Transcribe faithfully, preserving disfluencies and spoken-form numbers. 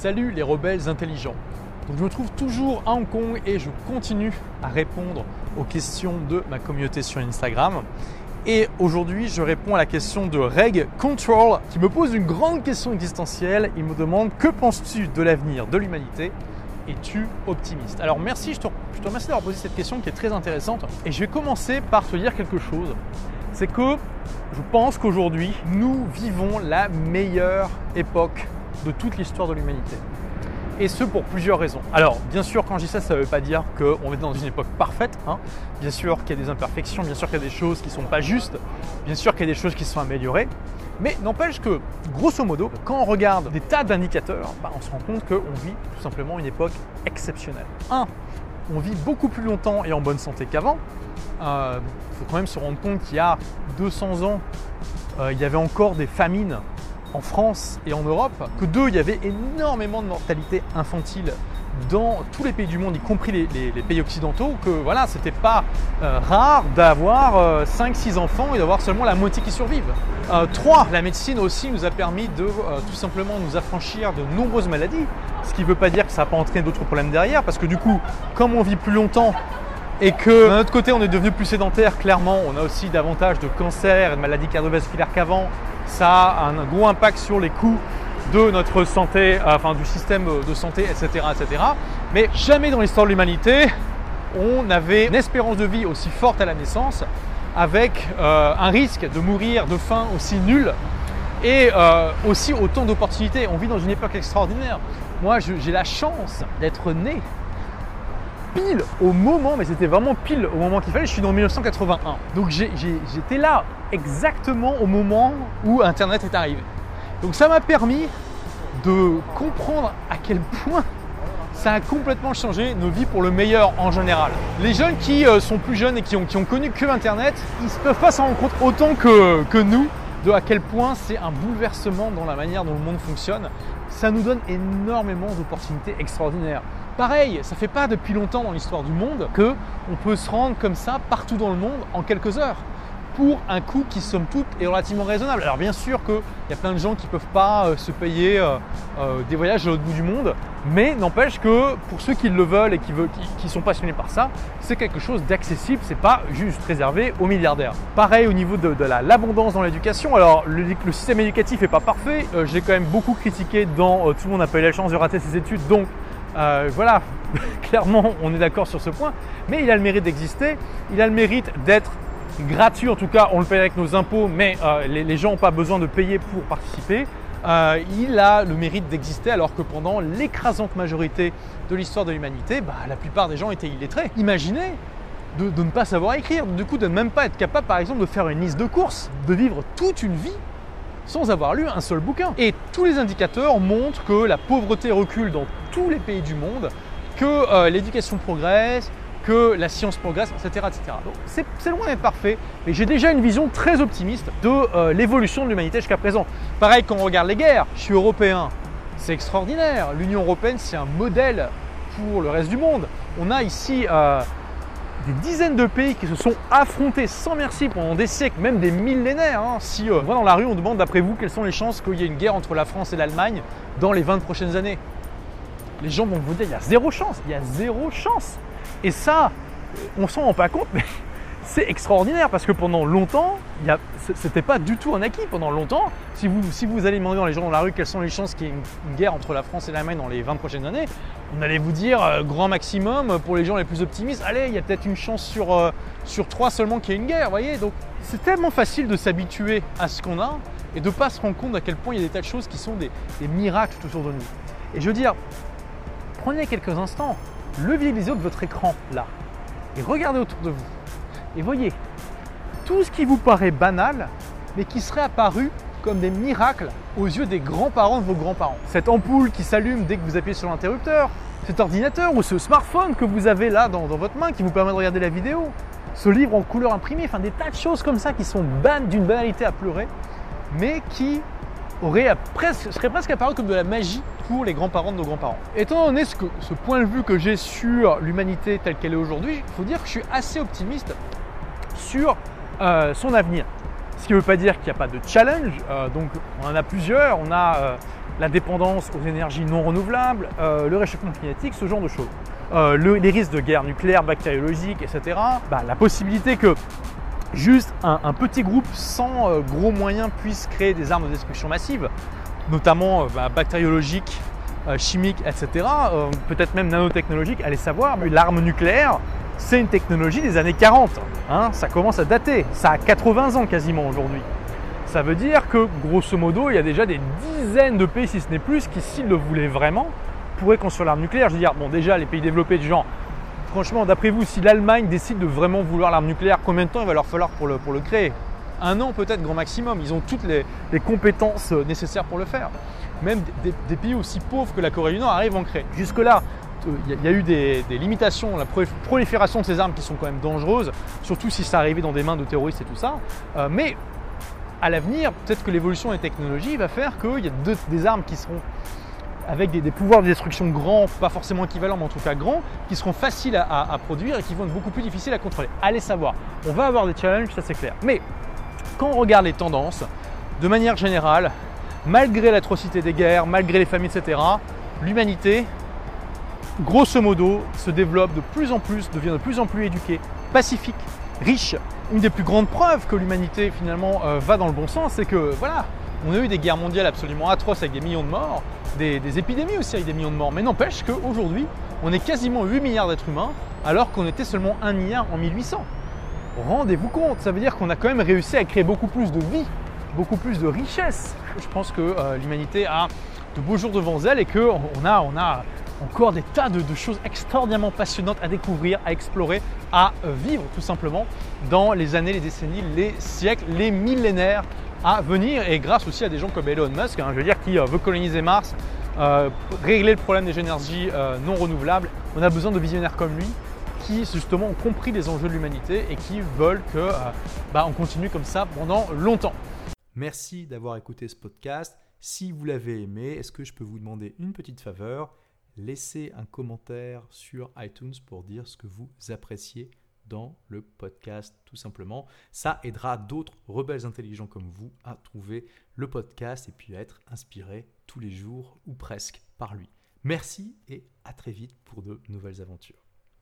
Salut les rebelles intelligents. Donc, je me trouve toujours à Hong Kong et je continue à répondre aux questions de ma communauté sur Instagram. Et aujourd'hui, je réponds à la question de Reg Control qui me pose une grande question existentielle. Il me demande: que penses-tu de l'avenir de l'humanité? Es-tu optimiste? Alors merci, je te, je te remercie d'avoir posé cette question qui est très intéressante. Et je vais commencer par te dire quelque chose. C'est que je pense qu'aujourd'hui, nous vivons la meilleure époque de toute l'histoire de l'humanité. Et ce pour plusieurs raisons. Alors bien sûr, quand je dis ça, ça ne veut pas dire qu'on est dans une époque parfaite. Hein. Bien sûr qu'il y a des imperfections, bien sûr qu'il y a des choses qui ne sont pas justes, bien sûr qu'il y a des choses qui sont améliorées. Mais n'empêche que, grosso modo, quand on regarde des tas d'indicateurs, bah, on se rend compte qu'on vit tout simplement une époque exceptionnelle. Un, on vit beaucoup plus longtemps et en bonne santé qu'avant. Il euh, faut quand même se rendre compte qu'il y a deux cents ans, euh, il y avait encore des famines en France et en Europe, que deux, il y avait énormément de mortalité infantile dans tous les pays du monde, y compris les, les, les pays occidentaux, que voilà, c'était pas euh, rare d'avoir euh, cinq six enfants et d'avoir seulement la moitié qui survivent. Euh, trois, la médecine aussi nous a permis de euh, tout simplement nous affranchir de nombreuses maladies, ce qui ne veut pas dire que ça n'a pas entraîné d'autres problèmes derrière, parce que du coup, comme on vit plus longtemps et que d'un autre côté on est devenu plus sédentaire, clairement, on a aussi davantage de cancers et de maladies cardiovasculaires qu'avant. Ça a un gros impact sur les coûts de notre santé, enfin du système de santé, et cetera, et cetera. Mais jamais dans l'histoire de l'humanité, on avait une espérance de vie aussi forte à la naissance, avec euh, un risque de mourir de faim aussi nul et euh, aussi autant d'opportunités. On vit dans une époque extraordinaire. Moi, j'ai la chance d'être né pile au moment, mais c'était vraiment pile au moment qu'il fallait. Je suis né en mille neuf cent quatre-vingt-un. Donc j'étais là exactement au moment où Internet est arrivé. Donc ça m'a permis de comprendre à quel point ça a complètement changé nos vies pour le meilleur en général. Les jeunes qui euh, sont plus jeunes et qui ont, qui ont connu que Internet, ils ne peuvent pas s'en rendre compte autant que, que nous de à quel point c'est un bouleversement dans la manière dont le monde fonctionne. Ça nous donne énormément d'opportunités extraordinaires. Pareil, ça ne fait pas depuis longtemps dans l'histoire du monde qu'on peut se rendre comme ça partout dans le monde en quelques heures pour un coût qui, somme toute, est relativement raisonnable. Alors bien sûr qu'il y a plein de gens qui ne peuvent pas euh, se payer euh, euh, des voyages à l'autre bout du monde, mais n'empêche que pour ceux qui le veulent et qui, veulent, qui, qui sont passionnés par ça, c'est quelque chose d'accessible, c'est pas juste réservé aux milliardaires. Pareil au niveau de, de l'abondance dans l'éducation. Alors le, le système éducatif n'est pas parfait, euh, je l'ai quand même beaucoup critiqué dans euh, Tout le monde n'a pas eu la chance de rater ses études, donc Euh, voilà, clairement on est d'accord sur ce point, mais il a le mérite d'exister, il a le mérite d'être gratuit, en tout cas on le paye avec nos impôts, mais euh, les, les gens n'ont pas besoin de payer pour participer. Euh, il a le mérite d'exister alors que pendant l'écrasante majorité de l'histoire de l'humanité, bah, la plupart des gens étaient illettrés. Imaginez de, de ne pas savoir écrire, du coup de ne même pas être capable par exemple de faire une liste de courses, de vivre toute une vie sans avoir lu un seul bouquin. Et tous les indicateurs montrent que la pauvreté recule dans tous les pays du monde, que euh, l'éducation progresse, que la science progresse, et cetera et cetera. Donc c'est loin d'être parfait, mais j'ai déjà une vision très optimiste de euh, l'évolution de l'humanité jusqu'à présent. Pareil quand on regarde les guerres, je suis européen, c'est extraordinaire. L'Union européenne, c'est un modèle pour le reste du monde. On a ici euh, des dizaines de pays qui se sont affrontés sans merci pendant des siècles, même des millénaires. Hein. Si euh, on va dans la rue, on demande d'après vous quelles sont les chances qu'il y ait une guerre entre la France et l'Allemagne dans les vingt prochaines années. Les gens vont vous dire il y a zéro chance, il y a zéro chance. Et ça, on s'en rend pas compte, mais c'est extraordinaire parce que pendant longtemps, c'était pas du tout un acquis. Pendant longtemps, si vous, si vous allez demander dans les gens dans la rue quelles sont les chances qu'il y ait une, une guerre entre la France et l'Allemagne dans les vingt prochaines années, on allait vous dire euh, grand maximum pour les gens les plus optimistes. Allez, il y a peut-être une chance sur, euh, sur trois seulement qu'il y ait une guerre, voyez. Donc c'est tellement facile de s'habituer à ce qu'on a et de ne pas se rendre compte à quel point il y a des tas de choses qui sont des, des miracles tout autour de nous. Et je veux dire, prenez quelques instants, levez les yeux de votre écran là et regardez autour de vous et voyez tout ce qui vous paraît banal mais qui serait apparu comme des miracles aux yeux des grands-parents de vos grands-parents. Cette ampoule qui s'allume dès que vous appuyez sur l'interrupteur, cet ordinateur ou ce smartphone que vous avez là dans, dans votre main qui vous permet de regarder la vidéo, ce livre en couleur imprimée, enfin des tas de choses comme ça qui sont ban d'une banalité à pleurer mais qui aurait presque, serait presque apparu comme de la magie pour les grands-parents de nos grands-parents. Étant donné ce, que, ce point de vue que j'ai sur l'humanité telle qu'elle est aujourd'hui, il faut dire que je suis assez optimiste sur euh, son avenir. Ce qui ne veut pas dire qu'il n'y a pas de challenge, euh, donc on en a plusieurs. On a euh, la dépendance aux énergies non renouvelables, euh, le réchauffement climatique, ce genre de choses. Euh, le, les risques de guerre nucléaire, bactériologique, et cetera. Bah, la possibilité que juste un, un petit groupe sans euh, gros moyens puisse créer des armes de destruction massive, notamment euh, bah, bactériologiques, euh, chimiques, et cetera. Euh, peut-être même nanotechnologiques, allez savoir. Mais l'arme nucléaire, c'est une technologie des années quarante. Hein, ça commence à dater. Ça a quatre-vingts ans quasiment aujourd'hui. Ça veut dire que, grosso modo, il y a déjà des dizaines de pays, si ce n'est plus, qui, s'ils le voulaient vraiment, pourraient construire l'arme nucléaire. Je veux dire, bon, déjà, les pays développés du genre, franchement, d'après vous, si l'Allemagne décide de vraiment vouloir l'arme nucléaire, combien de temps il va leur falloir pour le, pour le créer? Un an peut-être, grand maximum. Ils ont toutes les, les compétences nécessaires pour le faire. Même des, des pays aussi pauvres que la Corée du Nord arrivent à en créer. Jusque-là, il y a eu des, des limitations, la prolifération de ces armes qui sont quand même dangereuses, surtout si ça arrivait dans des mains de terroristes et tout ça. Euh, mais à l'avenir, peut-être que l'évolution des technologies va faire qu'il y a deux, des armes qui seront avec des, des pouvoirs de destruction grands, pas forcément équivalents, mais en tout cas grands, qui seront faciles à, à, à produire et qui vont être beaucoup plus difficiles à contrôler. Allez savoir, on va avoir des challenges, ça c'est clair. Mais quand on regarde les tendances, de manière générale, malgré l'atrocité des guerres, malgré les famines, et cetera, l'humanité, grosso modo, se développe de plus en plus, devient de plus en plus éduquée, pacifique, riche. Une des plus grandes preuves que l'humanité finalement euh, va dans le bon sens, c'est que voilà, on a eu des guerres mondiales absolument atroces avec des millions de morts, des, des épidémies aussi avec des millions de morts, mais n'empêche qu'aujourd'hui, on est quasiment huit milliards d'êtres humains, alors qu'on était seulement un milliard en mille huit cents. Rendez-vous compte, ça veut dire qu'on a quand même réussi à créer beaucoup plus de vie, beaucoup plus de richesse. Je pense que euh, l'humanité a de beaux jours devant elle et qu'on a, on a encore des tas de, de choses extraordinairement passionnantes à découvrir, à explorer, à vivre tout simplement dans les années, les décennies, les siècles, les millénaires à venir. Et grâce aussi à des gens comme Elon Musk, hein, je veux dire, qui euh, veut coloniser Mars, euh, régler le problème des énergies euh, non renouvelables. On a besoin de visionnaires comme lui qui justement ont compris les enjeux de l'humanité et qui veulent que euh, bah, on continue comme ça pendant longtemps. Merci d'avoir écouté ce podcast. Si vous l'avez aimé, est-ce que je peux vous demander une petite faveur? Laissez un commentaire sur iTunes pour dire ce que vous appréciez dans le podcast, tout simplement. Ça aidera d'autres rebelles intelligents comme vous à trouver le podcast et puis à être inspirés tous les jours ou presque par lui. Merci et à très vite pour de nouvelles aventures.